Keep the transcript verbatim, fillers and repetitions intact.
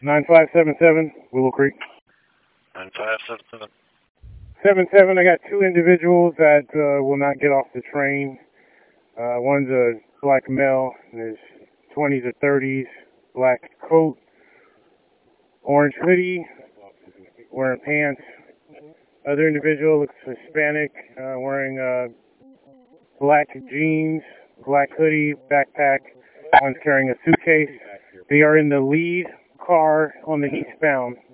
nine five seven seven, Willow Creek. nine five seven seven. Seven seven. I got two individuals that uh, will not get off the train. Uh, one's a black male in his twenties or thirties, black coat, orange hoodie, wearing pants. Other individual looks Hispanic, uh, wearing uh, black jeans, black hoodie, backpack. One's carrying a suitcase. They are in the lead car on the eastbound.